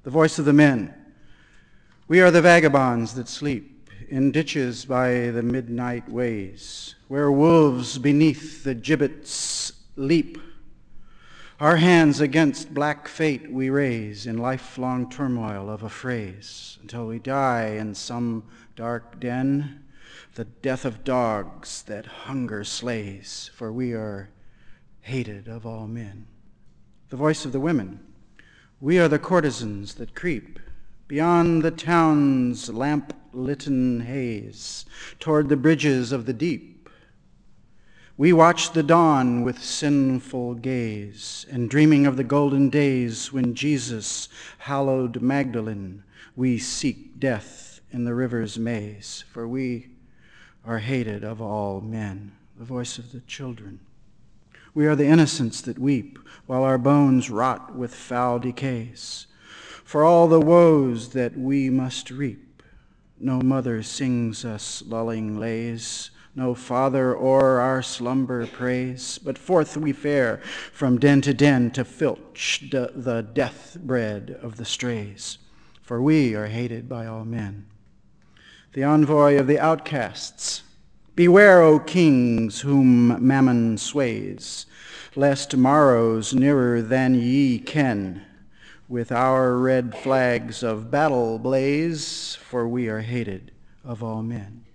The voice of the men. We are the vagabonds that sleep in ditches by the midnight ways, where wolves beneath the gibbets leap. Our hands against black fate we raise in lifelong turmoil of a phrase, until we die in some dark den, the death of dogs that hunger slays, for we are hated of all men. The voice of the women. We are the courtesans that creep beyond the town's lamp-litten haze toward the bridges of the deep. We watch the dawn with sinful gaze, and dreaming of the golden days when Jesus hallowed Magdalene, we seek death in the river's maze, for we are hated of all men. The voice of the children. We are the innocents that weep while our bones rot with foul decays. For all the woes that we must reap, no mother sings us lulling lays, no father o'er our slumber prays, but forth we fare from den to filch the death bread of the strays, for we are hated by all men. The envoy of the outcasts. Beware, O kings, whom mammon sways, lest morrows nearer than ye ken with our red flags of battle blaze, for we are hated of all men.